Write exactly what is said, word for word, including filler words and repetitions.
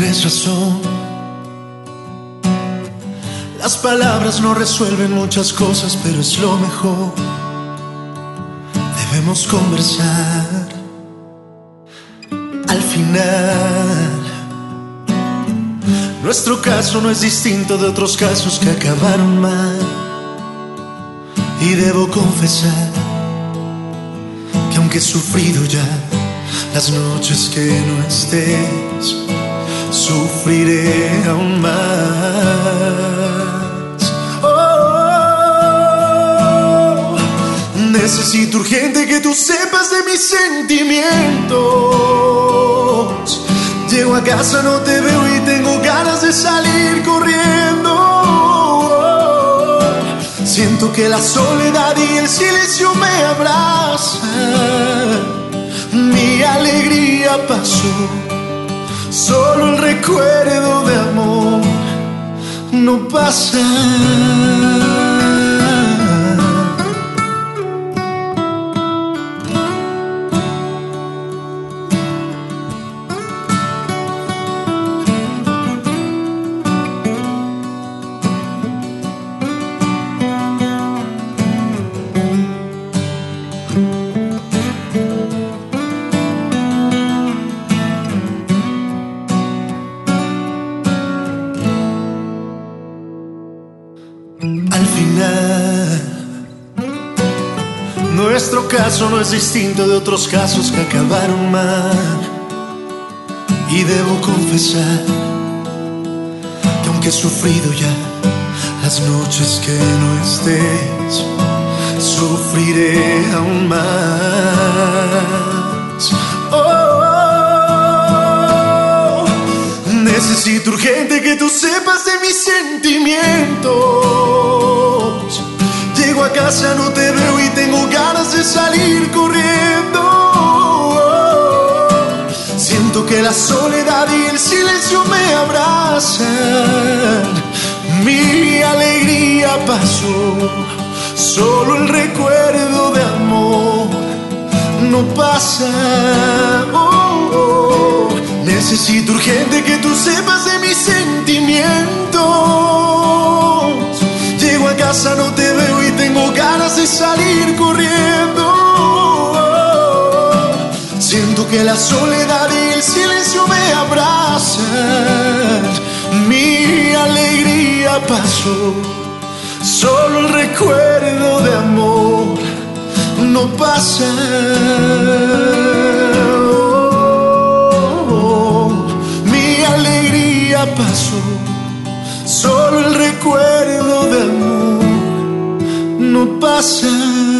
tienes razón. Las palabras no resuelven muchas cosas, pero es lo mejor. Debemos conversar. Al final, nuestro caso no es distinto de otros casos que acabaron mal. Y debo confesar que aunque he sufrido ya las noches que no estés, sufriré aún más. Oh, necesito urgente que tú sepas de mis sentimientos. Llego a casa, no te veo y tengo ganas de salir corriendo. Oh, siento que la soledad y el silencio me abrazan. Mi alegría pasó, solo el recuerdo de amor no pasa. Al final, nuestro caso no es distinto de otros casos que acabaron mal. Y debo confesar que aunque he sufrido ya las noches que no estés, sufriré aún más. Oh, necesito urgente que tú sepas de mis sentimientos. Llego a casa, no te veo y tengo ganas de salir corriendo. Siento que la soledad y el silencio me abrazan. Mi alegría pasó, solo el recuerdo de amor no pasa. Oh, oh. Necesito urgente que tú sepas de mis sentimientos. Llego a casa, no te veo y tengo ganas de salir corriendo. Siento que la soledad y el silencio me abrazan. Mi alegría pasó, solo el recuerdo de amor no pasa. Oh, mi alegría pasó, solo el recuerdo de amor no pasa.